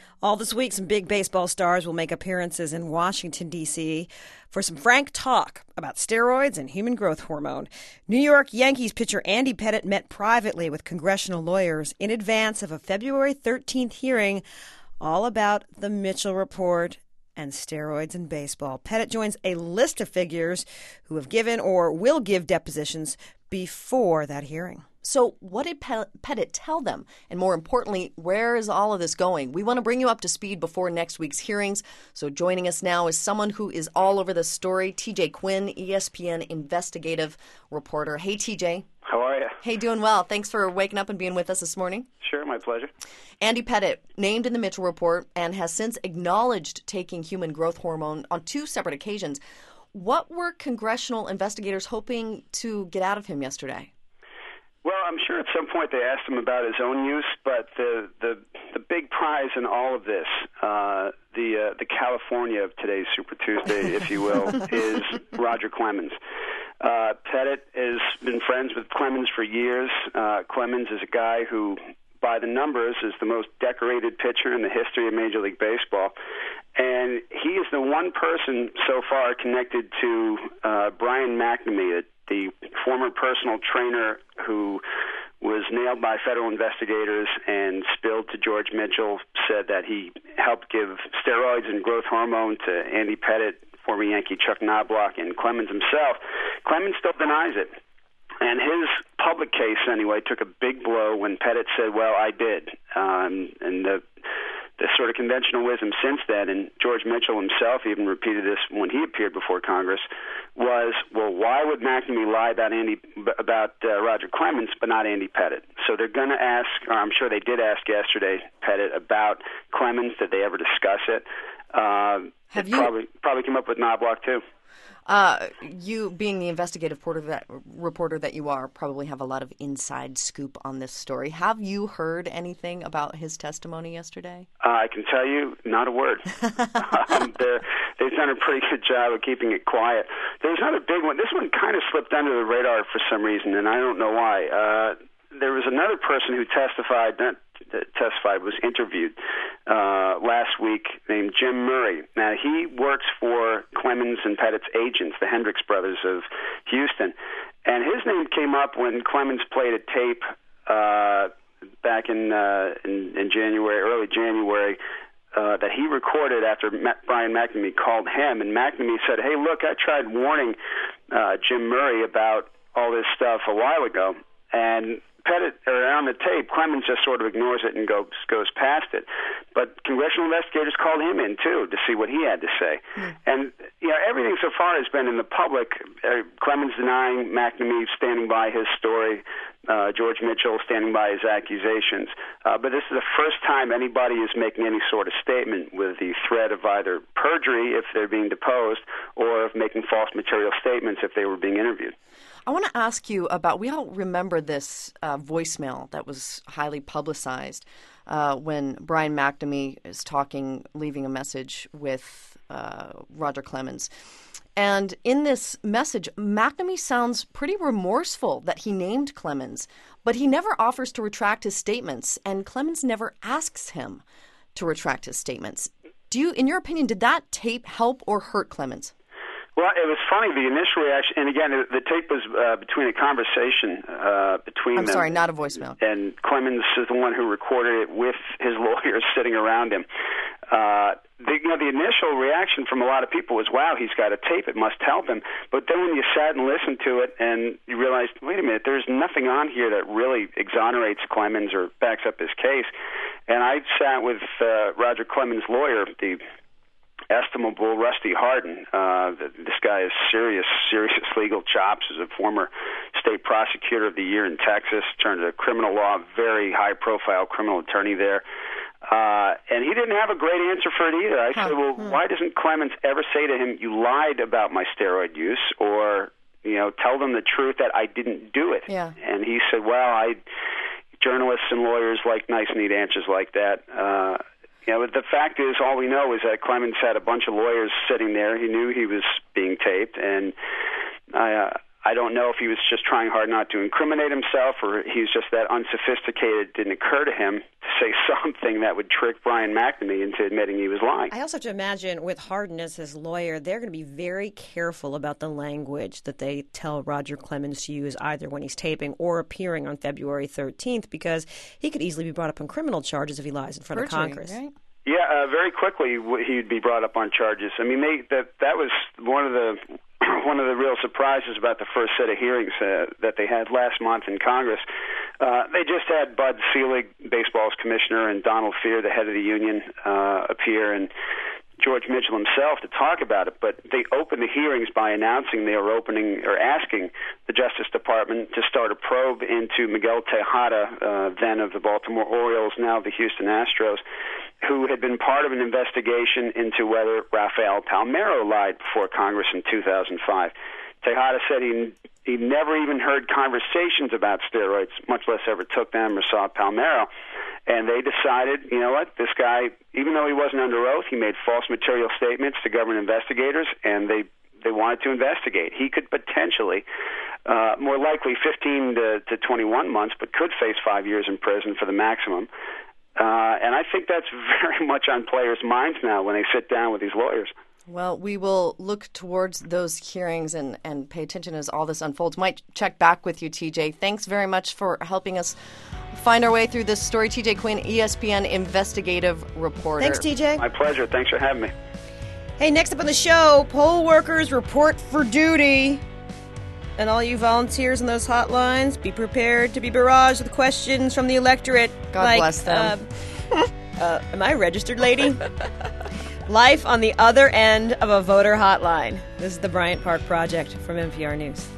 All this week, some big baseball stars will make appearances in Washington, D.C. for some frank talk about steroids and human growth hormone. New York Yankees pitcher Andy Pettitte met privately with congressional lawyers in advance of a February 13th hearing all about the Mitchell Report and steroids in baseball. Pettitte joins a list of figures who have given or will give depositions before that hearing. So what did Pettitte tell them? And more importantly, where is all of this going? We want to bring you up to speed before next week's hearings. So joining us now is someone who is all over this story, TJ Quinn, ESPN investigative reporter. Hey, TJ. How are you? Hey, doing well. Thanks for waking up and being with us this morning. Sure, my pleasure. Andy Pettitte, named in the Mitchell Report and has since acknowledged taking human growth hormone on 2 separate occasions. What were congressional investigators hoping to get out of him yesterday? Well, I'm sure at some point they asked him about his own use, but the big prize in all of this, the California of today's Super Tuesday, if you will, is Roger Clemens. Pettitte has been friends with Clemens for years. Clemens is a guy who, by the numbers, is the most decorated pitcher in the history of Major League Baseball. And he is the one person so far connected to Brian McNamee, the former personal trainer who was nailed by federal investigators and spilled to George Mitchell, said that he helped give steroids and growth hormone to Andy Pettitte, former Yankee Chuck Knobloch, and Clemens himself. Clemens still denies it. And his public case, anyway, took a big blow when Pettitte said, well, I did. And the sort of conventional wisdom since then, and George Mitchell himself even repeated this when he appeared before Congress, was, well, why would McNamee lie about Roger Clemens but not Andy Pettitte? So they're going to ask, or I'm sure they did ask yesterday, Pettitte about Clemens. Did they ever discuss it? Have you probably came up with Knobloch too. You, being the investigative reporter that you are, probably have a lot of inside scoop on this story. Have you heard anything about his testimony yesterday? I can tell you, not a word. They've done a pretty good job of keeping it quiet. There's another big one. This one kind of slipped under the radar for some reason, and I don't know why. There was another person who was interviewed last week named Jim Murray. Now, he works for Clemens and Pettitte's agents, the Hendricks brothers of Houston. And his name came up when Clemens played a tape back in January, early January, that he recorded after Brian McNamee called him. And McNamee said, hey, look, I tried warning Jim Murray about all this stuff a while ago. And Pettitte, or on the tape, Clemens just sort of ignores it and goes past it. But congressional investigators called him in, too, to see what he had to say. And, everything so far has been in the public. Clemens denying, McNamee standing by his story, George Mitchell standing by his accusations. But this is the first time anybody is making any sort of statement with the threat of either perjury if they're being deposed or of making false material statements if they were being interviewed. I want to ask you about, we all remember this voicemail that was highly publicized when Brian McNamee is leaving a message with Roger Clemens. And in this message, McNamee sounds pretty remorseful that he named Clemens, but he never offers to retract his statements, and Clemens never asks him to retract his statements. In your opinion, did that tape help or hurt Clemens? Well, it was funny, the initial reaction, and again, the tape was between a conversation between them. I'm sorry, not a voicemail. And Clemens is the one who recorded it with his lawyers sitting around him. The initial reaction from a lot of people was, wow, he's got a tape, it must help him. But then when you sat and listened to it and you realized, wait a minute, there's nothing on here that really exonerates Clemens or backs up his case. And I sat with Roger Clemens' lawyer, the estimable Rusty Hardin. This guy has serious legal chops. He's a former state prosecutor of the year in Texas, turned to criminal law, very high-profile criminal attorney there. And he didn't have a great answer for it either. I said, well, why doesn't Clemens ever say to him, you lied about my steroid use, or, tell them the truth that I didn't do it? Yeah. And he said, well, journalists and lawyers like nice, neat answers like that. But the fact is, all we know is that Clemens had a bunch of lawyers sitting there. He knew he was being taped, and I don't know if he was just trying hard not to incriminate himself, or he's just that unsophisticated. It didn't occur to him to say something that would trick Brian McNamee into admitting he was lying. I also have to imagine with Hardin as his lawyer, they're going to be very careful about the language that they tell Roger Clemens to use either when he's taping or appearing on February 13th, because he could easily be brought up on criminal charges if he lies in front of Congress. Right? Yeah, very quickly he'd be brought up on charges. I mean, that was one of the real surprises about the first set of hearings that they had last month in Congress. They just had Bud Selig, baseball's commissioner, and Donald Fehr, the head of the union, appear, and George Mitchell himself to talk about it. But they opened the hearings by announcing they were asking the Justice Department to start a probe into Miguel Tejada, then of the Baltimore Orioles, now the Houston Astros, who had been part of an investigation into whether Rafael Palmeiro lied before Congress in 2005. Tejada said he never even heard conversations about steroids, much less ever took them or saw Palmeiro. And they decided, you know what, this guy, even though he wasn't under oath, he made false material statements to government investigators, and they wanted to investigate. He could potentially, more likely 15 to 21 months, but could face 5 years in prison for the maximum. And I think that's very much on players' minds now when they sit down with these lawyers. Well, we will look towards those hearings and pay attention as all this unfolds. Might check back with you, TJ. Thanks very much for helping us find our way through this story. TJ Quinn, ESPN investigative reporter. Thanks, TJ. My pleasure. Thanks for having me. Hey, next up on the show, poll workers report for duty. And all you volunteers on those hotlines, be prepared to be barraged with questions from the electorate. God bless them. Am I a registered lady? Life on the other end of a voter hotline. This is the Bryant Park Project from NPR News.